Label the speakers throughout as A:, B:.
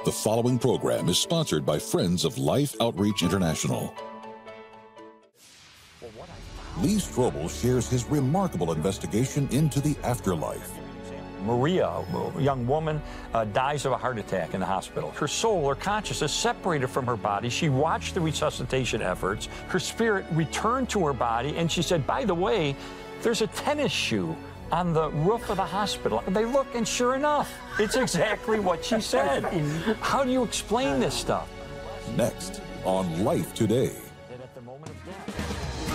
A: The following program is sponsored by Friends of Life Outreach International. Lee Strobel shares his remarkable investigation into the afterlife.
B: Maria, a young woman, dies of a heart attack in the hospital. Her soul, her consciousness, separated from her body. She watched the resuscitation efforts. Her spirit returned to her body, and she said, by the way, there's a tennis shoe on the roof of the hospital. They look, and sure enough, it's exactly what she said. How do you explain this stuff?
A: Next on Life Today.
B: At the moment of death.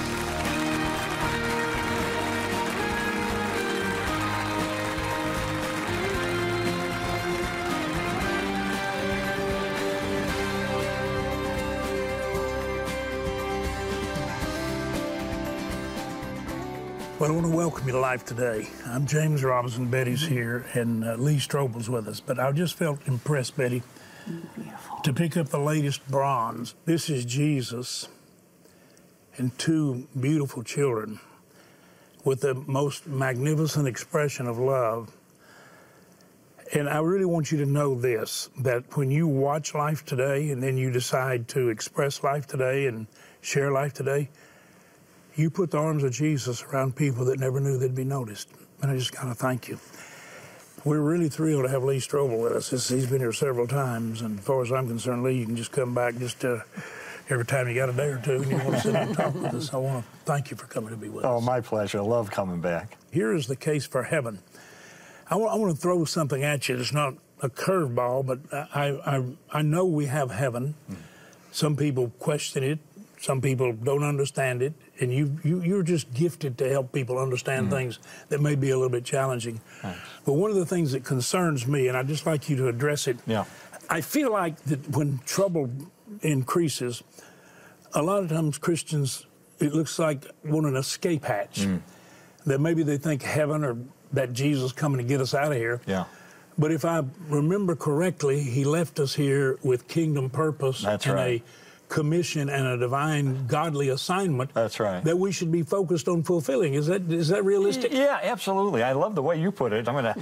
C: Well, I want to welcome you to Life Today. I'm James Robinson. Betty's here, and Lee Strobel's with us. But I just felt impressed, Betty, to pick up the latest bronze. This is Jesus and two beautiful children with the most magnificent expression of love. And I really want you to know this, that when you watch Life Today and then you decide to express Life Today and share Life Today, you put the arms of Jesus around people that never knew they'd be noticed. And I just gotta thank you. We're really thrilled to have Lee Strobel with us. He's been here several times, and as far as I'm concerned, Lee, you can just come back just every time you got a day or two and you want to sit and talk with us. I want to thank you for coming to be with us.
B: Oh, my pleasure. I love coming back.
C: Here is the case for heaven. I want to throw something at you. It's not a curveball, but I know we have heaven. Some people question it. Some people don't understand it, and you're just gifted to help people understand things that may be a little bit challenging.
B: Thanks.
C: But one of the things that concerns me, and I'd just like you to address it, I feel like that when trouble increases, a lot of times Christians, it looks like want an escape hatch. That maybe they think heaven or that Jesus coming to get us out of here.
B: Yeah.
C: But if I remember correctly, he left us here with kingdom purpose.
B: That's
C: and
B: right.
C: a commission and a divine godly assignment.
B: That's right.
C: That we should be focused on fulfilling. Is that realistic?
B: Yeah, absolutely. I love the way you put it. I'm going to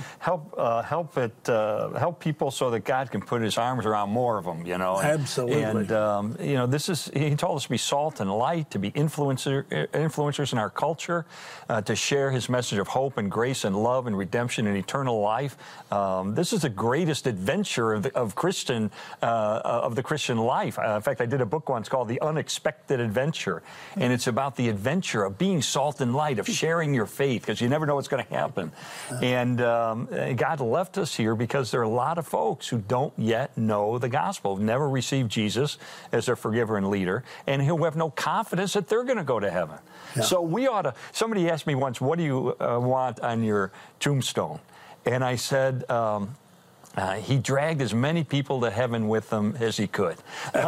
B: help people so that God can put His arms around more of them. You know.
C: Absolutely.
B: And this is. He told us to be salt and light, to be influencers in our culture, to share His message of hope and grace and love and redemption and eternal life. This is the greatest adventure of the Christian life. In fact, I did a book once called The Unexpected Adventure, and it's about the adventure of being salt and light, of sharing your faith, because you never know what's going to happen. And God left us here because there are a lot of folks who don't yet know the gospel, who've never received Jesus as their forgiver and leader, and who have no confidence that they're going to go to heaven. Yeah. So we ought to. Somebody asked me once, what do you want on your tombstone? And I said, he dragged as many people to heaven with him as he could.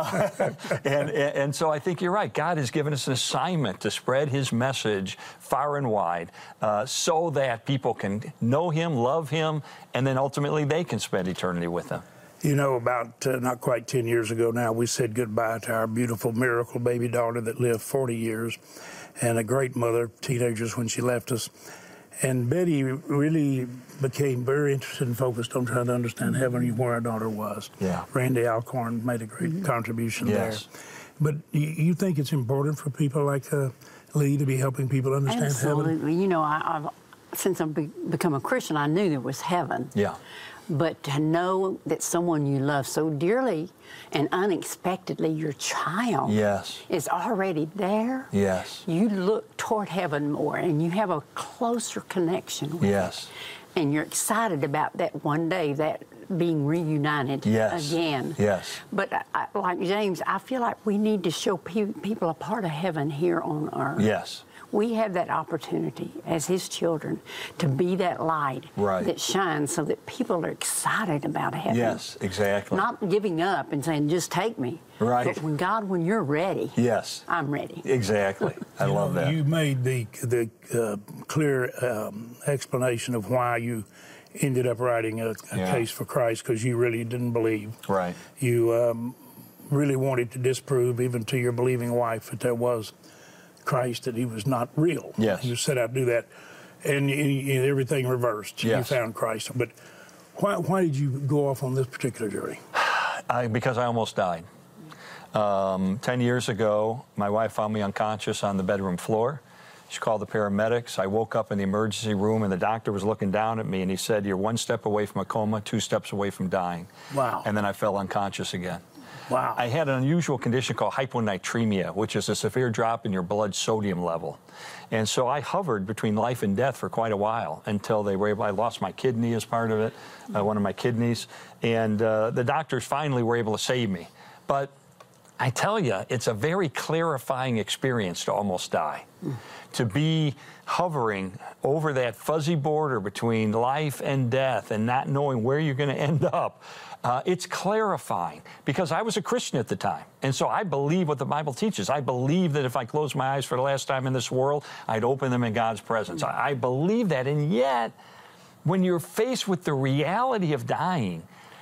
B: And so I think you're right. God has given us an assignment to spread His message far and wide so that people can know Him, love Him, and then ultimately they can spend eternity with Him.
C: You know, about not quite 10 years ago now, we said goodbye to our beautiful miracle baby daughter that lived 40 years and a great mother, teenagers when she left us. And Betty really became very interested and focused on trying to understand heaven, where our daughter was.
B: Yeah.
C: Randy Alcorn made a great contribution there. But you think it's important for people like Lee to be helping people understand heaven?
D: Absolutely. You know, since I've become a Christian, I knew there was heaven.
B: Yeah.
D: But to know that someone you love so dearly and unexpectedly, your child is already there.
B: Yes.
D: You look toward heaven more and you have a closer connection with it. And you're excited about that one day, that being reunited again.
B: Yes.
D: But like James, I feel like we need to show people a part of heaven here on earth.
B: Yes.
D: We have that opportunity as His children to be that light that shines so that people are excited about heaven.
B: Yes, exactly.
D: Not giving up and saying, just take me.
B: Right.
D: But when you're ready, I'm ready.
B: Exactly. I love that.
C: You made the clear explanation of why you ended up writing a case for Christ, because you really didn't believe.
B: Right.
C: You really wanted to disprove, even to your believing wife, that there was Christ, that He was not real.
B: Yes.
C: You set out to do that, and everything reversed.
B: Yes.
C: You found Christ. But why did you go off on this particular journey?
B: Because I almost died. 10 years ago, my wife found me unconscious on the bedroom floor. She called the paramedics. I woke up in the emergency room, and the doctor was looking down at me, and he said, "You're 1 step away from a coma, 2 steps away from dying."
C: Wow.
B: And then I fell unconscious again.
C: Wow.
B: I had an unusual condition called hyponatremia, which is a severe drop in your blood sodium level. And so I hovered between life and death for quite a while until they were able, I lost my kidney as part of it, one of my kidneys, and the doctors finally were able to save me. But I tell you, it's a very clarifying experience to almost die. To be hovering over that fuzzy border between life and death and not knowing where you're going to end up. It's clarifying, because I was a Christian at the time. And so I believe what the Bible teaches. I believe that if I closed my eyes for the last time in this world, I'd open them in God's presence. I believe that. And yet, when you're faced with the reality of dying,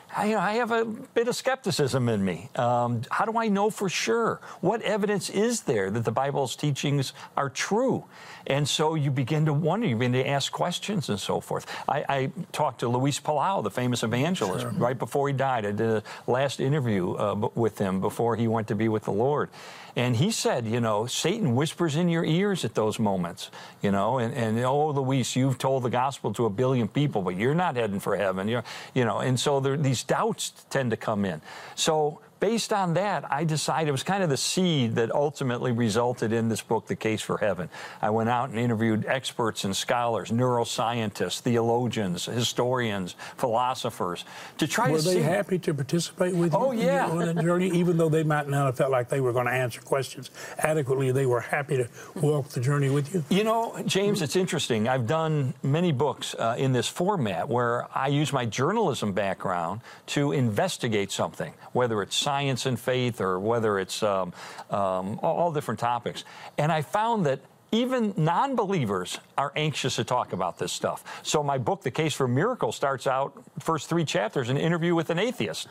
B: I have a bit of skepticism in me. How do I know for sure? What evidence is there that the Bible's teachings are true? And so you begin to wonder, you begin to ask questions and so forth. I talked to Luis Palau, the famous evangelist, right before he died. I did a last interview with him before he went to be with the Lord. And he said, Satan whispers in your ears at those moments, and oh, Luis, you've told the gospel to 1 billion people, but you're not heading for heaven, and so these doubts tend to come in. So based on that, I decided it was kind of the seed that ultimately resulted in this book, The Case for Heaven. I went out and interviewed experts and scholars, neuroscientists, theologians, historians, philosophers, to try to see.
C: Were they happy to participate with you on that journey? Even though they might not have felt like they were going to answer questions adequately, they were happy to walk the journey with you?
B: James, it's interesting. I've done many books in this format where I use my journalism background to investigate something, whether it's science and faith, or whether it's all different topics. And I found that even non-believers are anxious to talk about this stuff. So my book, The Case for Miracles, starts out, first 3 chapters, an interview with an atheist.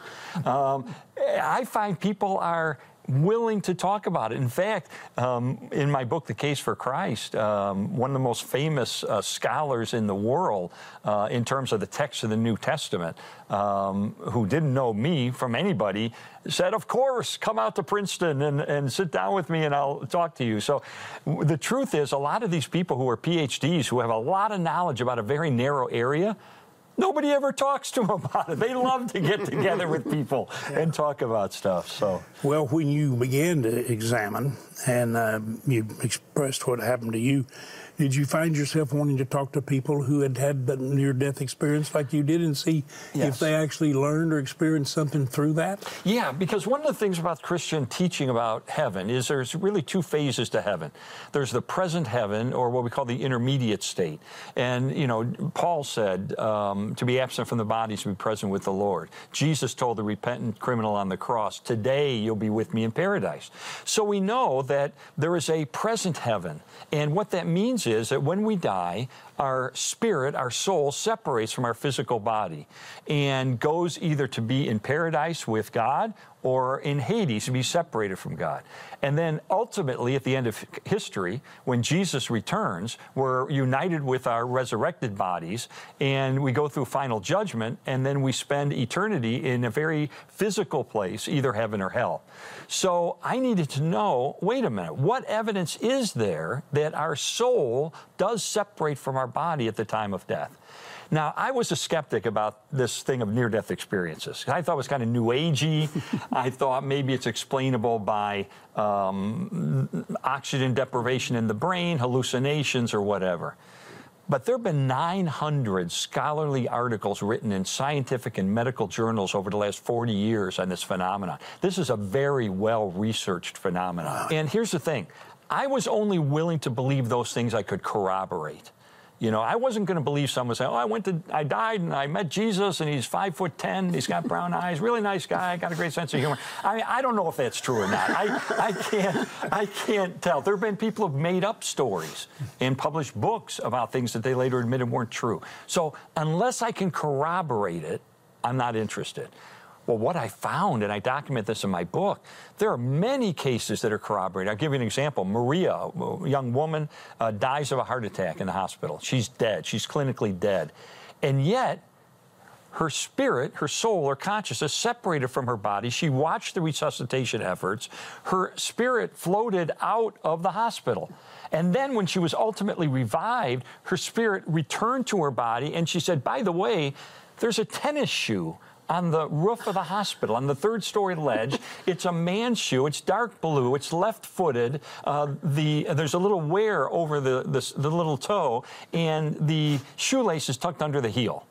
B: I find people are willing to talk about it. In fact, in my book, The Case for Christ, one of the most famous scholars in the world in terms of the text of the New Testament, who didn't know me from anybody, said, of course, come out to Princeton and sit down with me and I'll talk to you. So the truth is, a lot of these people who are PhDs, who have a lot of knowledge about a very narrow area, nobody ever talks to them about it. They love to get together with people and talk about stuff. So,
C: well, when you began to examine and you expressed what happened to you, did you find yourself wanting to talk to people who had had the near-death experience like you did and see if they actually learned or experienced something through that?
B: Yeah, because one of the things about Christian teaching about heaven is there's really 2 phases to heaven. There's the present heaven, or what we call the intermediate state. And, Paul said to be absent from the body is to be present with the Lord. Jesus told the repentant criminal on the cross, today you'll be with me in paradise. So we know that there is a present heaven. And what that means is that when we die, our spirit, our soul, separates from our physical body and goes either to be in paradise with God or in Hades to be separated from God. And then ultimately, at the end of history, when Jesus returns, we're united with our resurrected bodies, and we go through final judgment, and then we spend eternity in a very physical place, either heaven or hell. So I needed to know, wait a minute, what evidence is there that our soul does separate from our body at the time of death? Now, I was a skeptic about this thing of near-death experiences. I thought it was kind of new agey. I thought maybe it's explainable by oxygen deprivation in the brain, hallucinations, or whatever. But there have been 900 scholarly articles written in scientific and medical journals over the last 40 years on this phenomenon. This is a very well-researched phenomenon. And here's the thing. I was only willing to believe those things I could corroborate. I wasn't going to believe someone saying, I died and I met Jesus and he's 5'10", he's got brown eyes, really nice guy, got a great sense of humor. I don't know if that's true or not. I can't tell. There have been people who've made up stories and published books about things that they later admitted weren't true. So unless I can corroborate it, I'm not interested. Well, what I found, and I document this in my book, there are many cases that are corroborated. I'll give you an example. Maria, a young woman, dies of a heart attack in the hospital. She's dead. She's clinically dead. And yet, her spirit, her soul, her consciousness separated from her body. She watched the resuscitation efforts. Her spirit floated out of the hospital. And then when she was ultimately revived, her spirit returned to her body, and she said, by the way, there's a tennis shoe on the roof of the hospital, on the third-story ledge. It's a man's shoe. It's dark blue. It's left-footed. There's a little wear over the little toe, and the shoelace is tucked under the heel.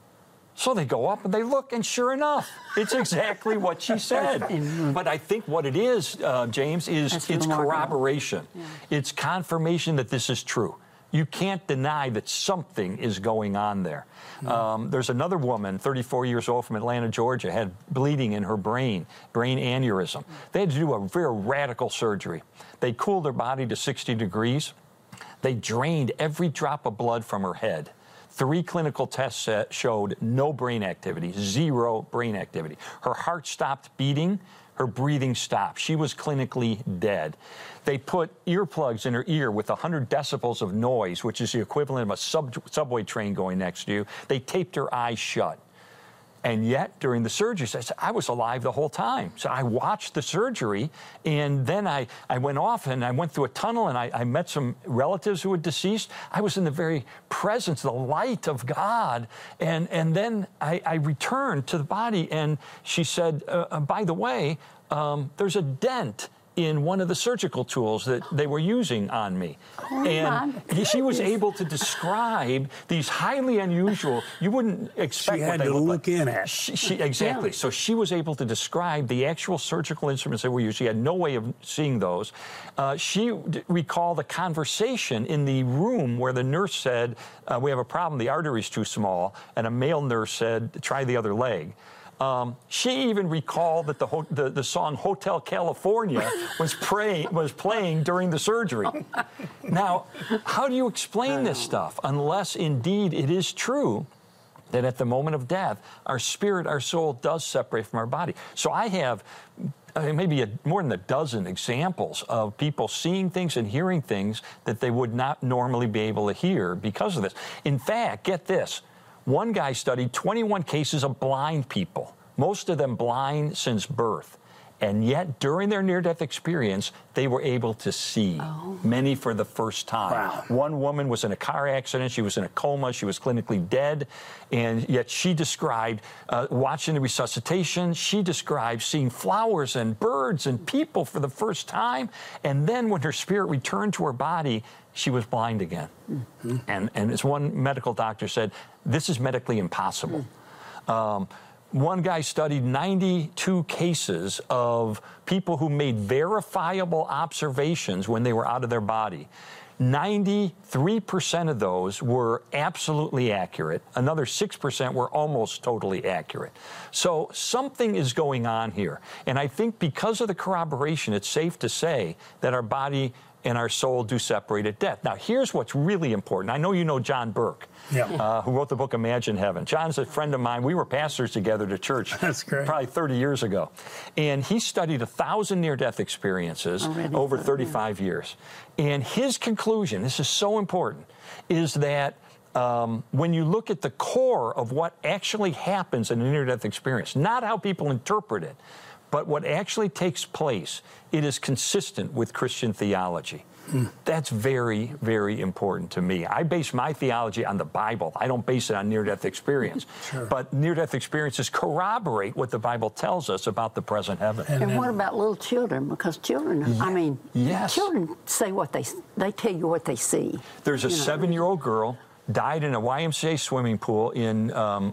B: So they go up and they look, and sure enough, it's exactly what she said. But I think what it is, James, is it's corroboration. Yeah. It's confirmation that this is true. You can't deny that something is going on there. There's another woman, 34 years old, from Atlanta, Georgia, had bleeding in her brain aneurysm. They had to do a very radical surgery. They cooled her body to 60 degrees. They drained every drop of blood from her head. 3 clinical tests showed no brain activity, 0 brain activity. Her heart stopped beating. Her breathing stopped. She was clinically dead. They put earplugs in her ear with 100 decibels of noise, which is the equivalent of a subway train going next to you. They taped her eyes shut. And yet, during the surgery, I was alive the whole time. So I watched the surgery, and then I went off, and I went through a tunnel, and I met some relatives who were deceased. I was in the very presence, the light of God. And then I returned to the body, and she said, by the way, there's a dent in one of the surgical tools that they were using on me. And she was able to describe these highly unusual, you wouldn't expect what they look in at. Exactly. Yeah. So she was able to describe the actual surgical instruments that were used. She had no way of seeing those. She recalled the conversation in the room where the nurse said, we have a problem, the artery's too small, and a male nurse said, try the other leg. She even recalled that the song Hotel California was playing during the surgery. Now, how do you explain this stuff unless indeed it is true that at the moment of death, our spirit, our soul does separate from our body? So I have maybe more than a dozen examples of people seeing things and hearing things that they would not normally be able to hear because of this. In fact, get this. One guy studied 21 cases of blind people, most of them blind since birth. And yet, during their near-death experience, they were able to see, many for the first time. Wow. One woman was in a car accident. She was in a coma. She was clinically dead. And yet she described watching the resuscitation. She described seeing flowers and birds and people for the first time. And then when her spirit returned to her body, she was blind again. Mm-hmm. And as one medical doctor said, this is medically impossible. One guy studied 92 cases of people who made verifiable observations when they were out of their body. 93% of those were absolutely accurate. Another 6% were almost totally accurate. So something is going on here. And I think because of the corroboration, it's safe to say that our body and our soul do separate at death. Now, here's what's really important. I know you know John Burke, who wrote the book Imagine Heaven. John's a friend of mine. We were pastors together at a church probably 30 years ago. And he studied 1,000 near-death experiences over 35 years. And his conclusion, this is so important, is that when you look at the core of what actually happens in a near-death experience, not how people interpret it, but what actually takes place, it is consistent with Christian theology. That's very, very important to me. I base my theology on the Bible. I don't base it on near-death experience. But near-death experiences corroborate what the Bible tells us about the present heaven.
D: And what about little children? Because children, children say what they tell you what they see.
B: There's a 7-year-old girl died in a YMCA swimming pool in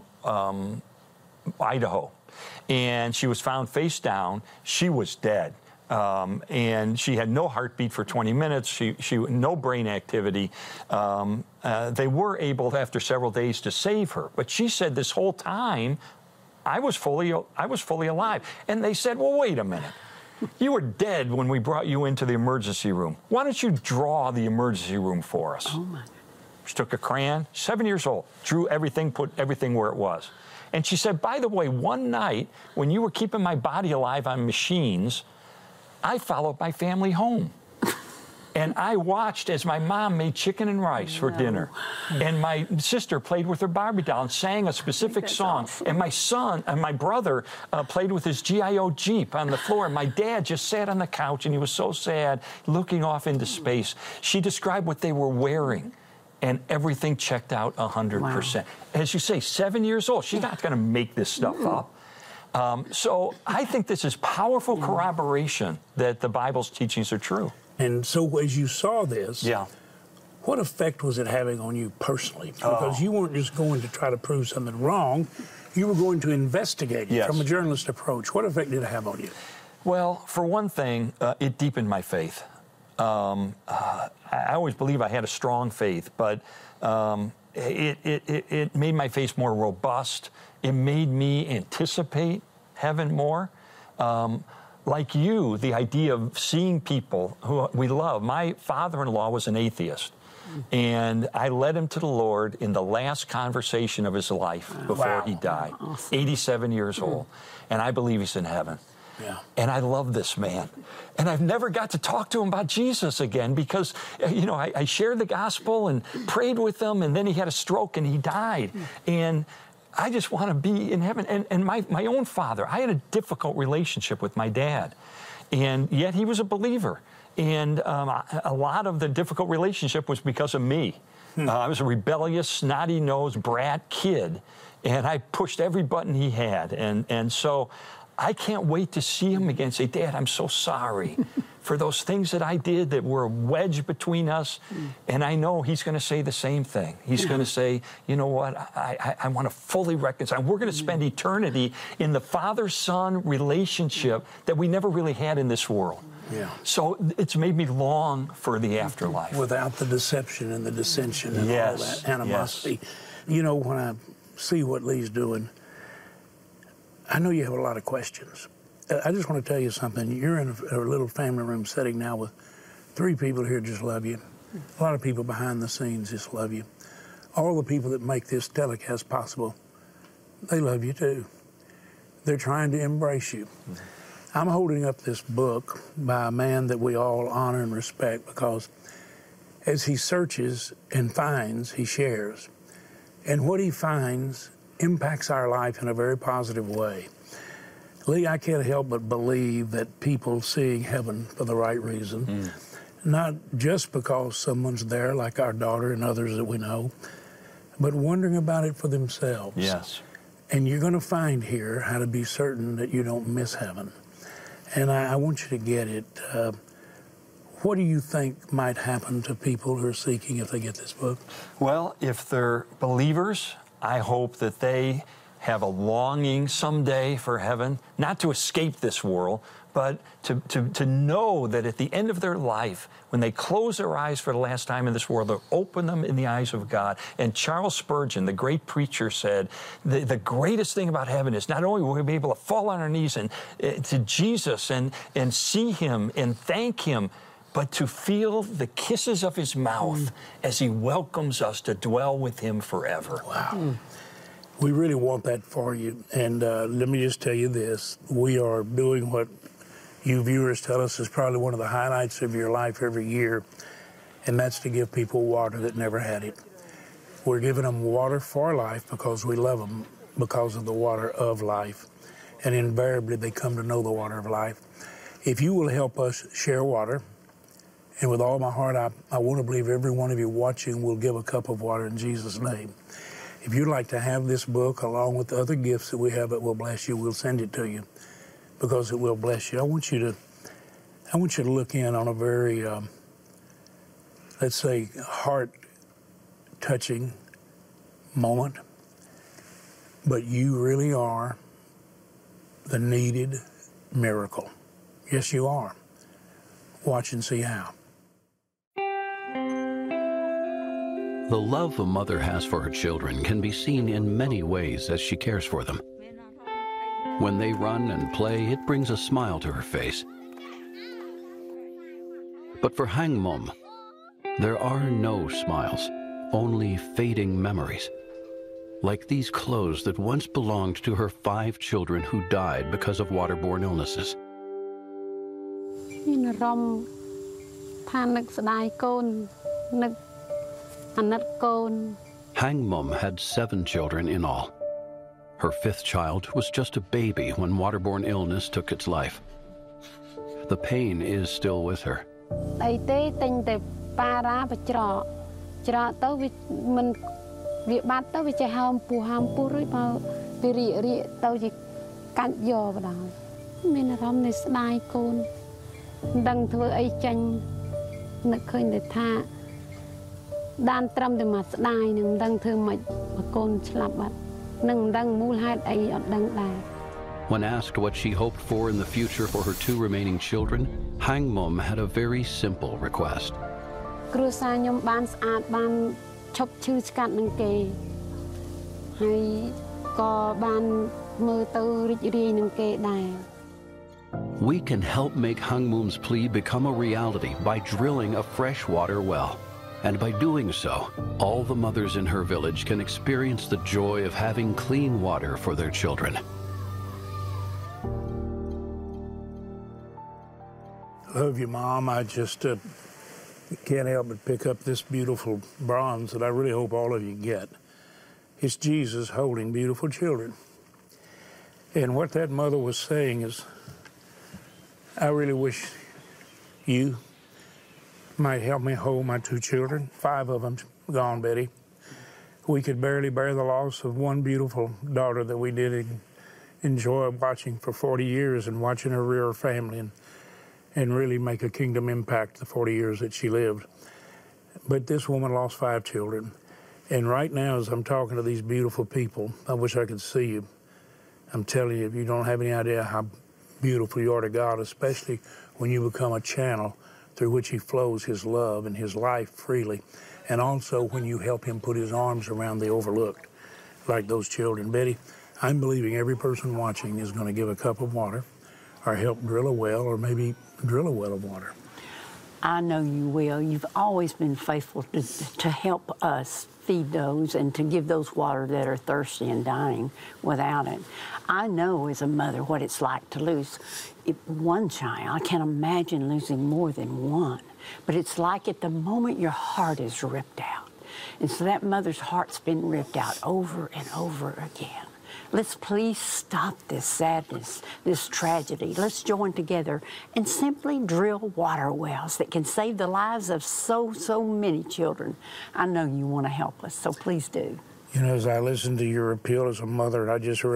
B: Idaho. And she was found face down. She was dead. And she had no heartbeat for 20 minutes. She no brain activity. They were able, after several days, to save her. But she said this whole time, I was fully alive. And they said, well, wait a minute. You were dead when we brought you into the emergency room. Why don't you draw the emergency room for us? Oh, my. She took a crayon, 7 years old, drew everything, put everything where it was. And she said, by the way, one night when you were keeping my body alive on machines, I followed my family home. And I watched as my mom made chicken and rice for dinner. And my sister played with her Barbie doll and sang a specific song. Awesome. And my son and my brother played with his GIO Jeep on the floor. And my dad just sat on the couch, and he was so sad, looking off into space. She described what they were wearing, and everything checked out 100%. Wow. As you say, 7 years old. She's not going to make this stuff up. So I think this is powerful corroboration that the Bible's teachings are true.
C: And so as you saw this, what effect was it having on you personally? Because you weren't just going to try to prove something wrong. You were going to investigate it from a journalist approach. What effect did it have on you?
B: Well, for one thing, it deepened my faith. I always believe I had a strong faith, but it made my faith more robust. It made me anticipate heaven more. Like you, the idea of seeing people who we love. My father-in-law was an atheist, and I led him to the Lord in the last conversation of his life before he died, 87 years old. And I believe he's in heaven. And I love this man. And I've never got to talk to him about Jesus again because, you know, I shared the gospel and prayed with him, and then he had a stroke and he died. And I just want to be in heaven. And my own father, I had a difficult relationship with my dad, and yet he was a believer. And a lot of the difficult relationship was because of me. I was a rebellious, snotty-nosed brat kid, and I pushed every button he had. And so I can't wait to see him again and say, Dad, I'm so sorry for those things that I did that were a wedge between us. And I know he's going to say the same thing. He's going to say, you know what, I want to fully reconcile. We're going to spend eternity in the father-son relationship that we never really had in this world. So it's made me long for the afterlife.
C: Without the deception and the dissension and all that animosity. You know, when I see what Lee's doing, I know you have a lot of questions. I just want to tell you something. You're in a little family room setting now with 3 people here just love you. A lot of people behind the scenes just love you. All the people that make this telecast possible, they love you too. They're trying to embrace you. I'm holding up this book by a man that we all honor and respect because as he searches and finds, he shares. And what he finds impacts our life in a very positive way. Lee, I can't help but believe that people seeing heaven for the right reason, not just because someone's there like our daughter and others that we know, but wondering about it for themselves. And you're going to find here how to be certain that you don't miss heaven. And I want you to get it. What do you think might happen to people who are seeking if they get this book?
B: Well, if they're believers, I hope that they have a longing someday for heaven, not to escape this world, but to know that at the end of their life, when they close their eyes for the last time in this world, they'll open them in the eyes of God. And Charles Spurgeon, the great preacher, said, the greatest thing about heaven is not only will we be able to fall on our knees and to Jesus and see him and thank him, but to feel the kisses of his mouth as he welcomes us to dwell with him forever.
C: Wow. We really want that for you. And let me just tell you this. We are doing what you viewers tell us is probably one of the highlights of your life every year, and that's to give people water that never had it. We're giving them water for life because we love them, because of the water of life. And invariably, they come to know the water of life. If you will help us share water, and with all my heart, I want to believe every one of you watching will give a cup of water in Jesus' name. If you'd like to have this book along with the other gifts that we have that will bless you, we'll send it to you because it will bless you. I want you to look in on a very, let's say, heart-touching moment. But you really are the needed miracle. Yes, you are. Watch and see how.
E: The love a mother has for her children can be seen in many ways as she cares for them. When they run and play, it brings a smile to her face. But for Hang Mom, there are no smiles, only fading memories. Like these clothes that once belonged to her 5 children who died because of waterborne illnesses. Hang Mum had 7 children in all. Her 5th child was just a baby when waterborne illness took its life. The pain is still with her. When asked what she hoped for in the future for her 2 remaining children, Hang Mum had a very simple request. We can help make Hang Mum's plea become a reality by drilling a freshwater well. And by doing so, all the mothers in her village can experience the joy of having clean water for their children.
C: Love you, Mom. I just can't help but pick up this beautiful bronze that I really hope all of you get. It's Jesus holding beautiful children. And what that mother was saying is, I really wish you might help me hold my 2 children. 5 of them gone, Betty. We could barely bear the loss of one beautiful daughter that we did enjoy watching for 40 years and watching her rear her family and really make a kingdom impact the 40 years that she lived. But this woman lost 5 children. And right now, as I'm talking to these beautiful people, I wish I could see you. I'm telling you, you don't have any idea how beautiful you are to God, especially when you become a channel through which he flows his love and his life freely. And also when you help him put his arms around the overlooked, like those children. Betty, I'm believing every person watching is going to give a cup of water or help drill a well or maybe drill a well of water.
D: I know you will. You've always been faithful to help us feed those and to give those water that are thirsty and dying without it. I know as a mother what it's like to lose one child. I can't imagine losing more than one. But it's like at the moment your heart is ripped out. And so that mother's heart's been ripped out over and over again. Let's please stop this sadness, this tragedy. Let's join together and simply drill water wells that can save the lives of so many children. I know you want to help us, so please do.
C: You know, as I listened to your appeal as a mother, I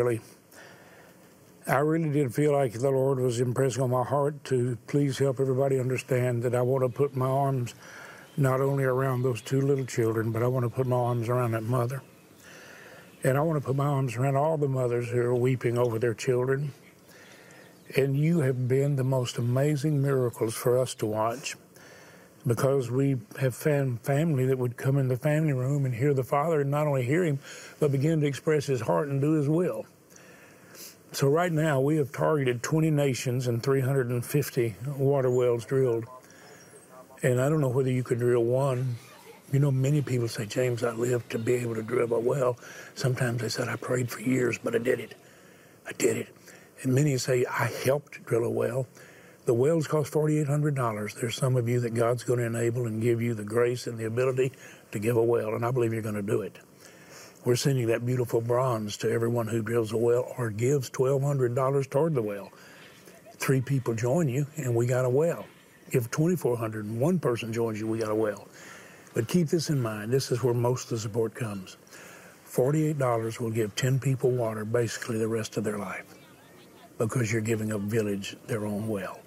C: really did feel like the Lord was impressing on my heart to please help everybody understand that I want to put my arms not only around those 2 little children, but I want to put my arms around that mother. And I want to put my arms around all the mothers who are weeping over their children. And you have been the most amazing miracles for us to watch, because we have family that would come in the family room and hear the Father, and not only hear him, but begin to express his heart and do his will. So right now we have targeted 20 nations and 350 water wells drilled. And I don't know whether you could drill one. You know, many people say, James, I lived to be able to drill a well. Sometimes they said, I prayed for years, but I did it. I did it. And many say, I helped drill a well. The wells cost $4,800. There's some of you that God's going to enable and give you the grace and the ability to give a well, and I believe you're going to do it. We're sending that beautiful bronze to everyone who drills a well or gives $1,200 toward the well. 3 people join you, and we got a well. Give $2,400, and 1 person joins you, we got a well. But keep this in mind. This is where most of the support comes. $48 will give 10 people water basically the rest of their life, because you're giving a village their own well.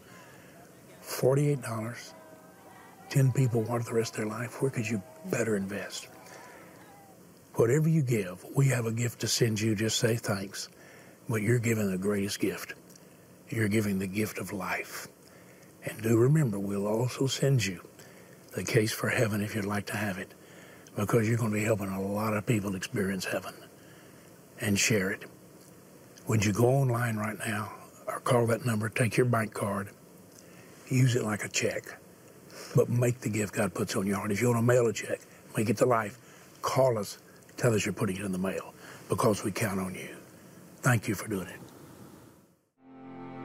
C: $48, 10 people water the rest of their life. Where could you better invest? Whatever you give, we have a gift to send you. Just say thanks. But you're giving the greatest gift. You're giving the gift of life. And do remember, we'll also send you the case for heaven if you'd like to have it, because you're going to be helping a lot of people experience heaven and share it. Would you go online right now or call that number, take your bank card, use it like a check, but make the gift God puts on your heart. If you want to mail a check, make it to life, call us, tell us you're putting it in the mail, because we count on you. Thank you for doing it.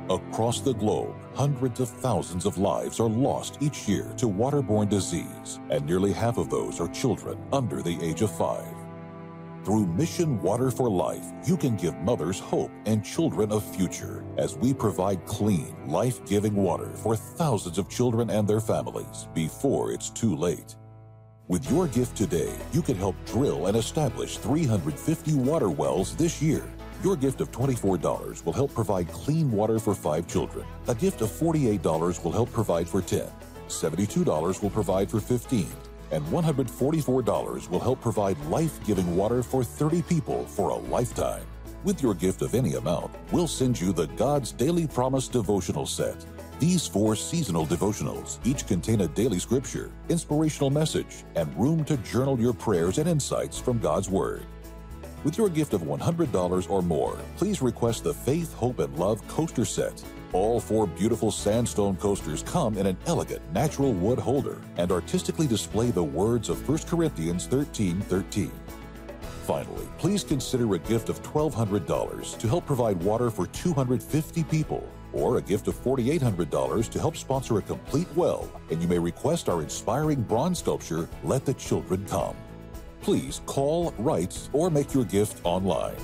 A: Across the globe, hundreds of thousands of lives are lost each year to waterborne disease, and nearly half of those are children under the age of 5. Through Mission Water for Life, you can give mothers hope and children a future as we provide clean, life-giving water for thousands of children and their families before it's too late. With your gift today, you can help drill and establish 350 water wells this year. Your gift of $24 will help provide clean water for 5 children. A gift of $48 will help provide for 10. $72 will provide for 15. And $144 will help provide life-giving water for 30 people for a lifetime. With your gift of any amount, we'll send you the God's Daily Promise devotional set. These 4 seasonal devotionals each contain a daily scripture, inspirational message, and room to journal your prayers and insights from God's Word. With your gift of $100 or more, please request the Faith, Hope, and Love coaster set. All 4 beautiful sandstone coasters come in an elegant natural wood holder and artistically display the words of 1 Corinthians 13:13. Finally, please consider a gift of $1,200 to help provide water for 250 people, or a gift of $4,800 to help sponsor a complete well, and you may request our inspiring bronze sculpture, Let the Children Come. Please call, write, or make your gift online.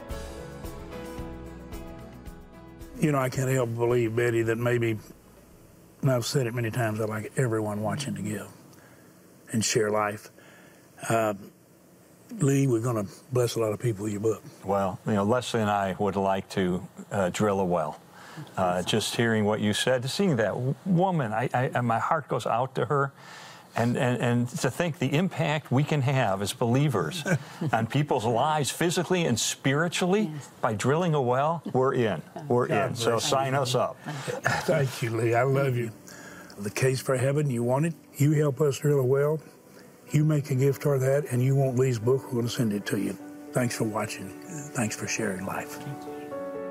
C: You know, I can't help but believe, Betty, that maybe, and I've said it many times, I like everyone watching to give and share life. Lee, we're going to bless a lot of people with your book.
B: Well, you know, Leslie and I would like to drill a well. Just hearing what you said, seeing that woman, my heart goes out to her. And to think the impact we can have as believers on people's lives physically and spiritually by drilling a well, we're in. We're in. So sign us up.
C: Thank you, Lee. I love you. The case for heaven, you want it? You help us drill a well. You make a gift toward that, and you want Lee's book, we're going to send it to you. Thanks for watching. Thanks for sharing life.
D: Thank you.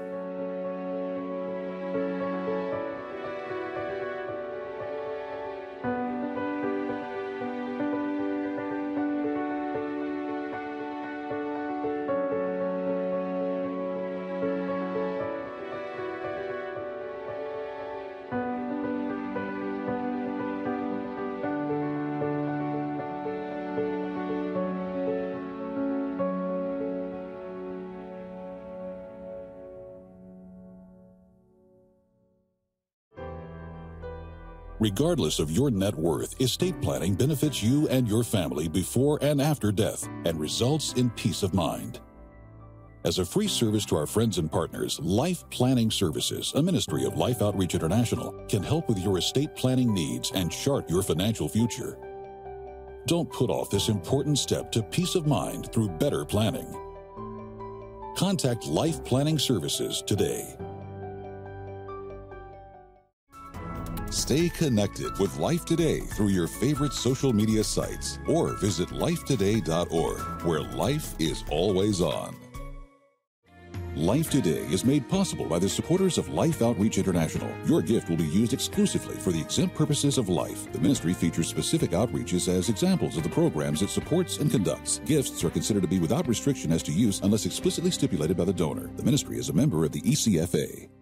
A: Regardless of your net worth, estate planning benefits you and your family before and after death and results in peace of mind. As a free service to our friends and partners, Life Planning Services, a ministry of Life Outreach International, can help with your estate planning needs and chart your financial future. Don't put off this important step to peace of mind through better planning. Contact Life Planning Services today. Stay connected with Life Today through your favorite social media sites or visit lifetoday.org, where life is always on. Life Today is made possible by the supporters of Life Outreach International. Your gift will be used exclusively for the exempt purposes of life. The ministry features specific outreaches as examples of the programs it supports and conducts. Gifts are considered to be without restriction as to use unless explicitly stipulated by the donor. The ministry is a member of the ECFA.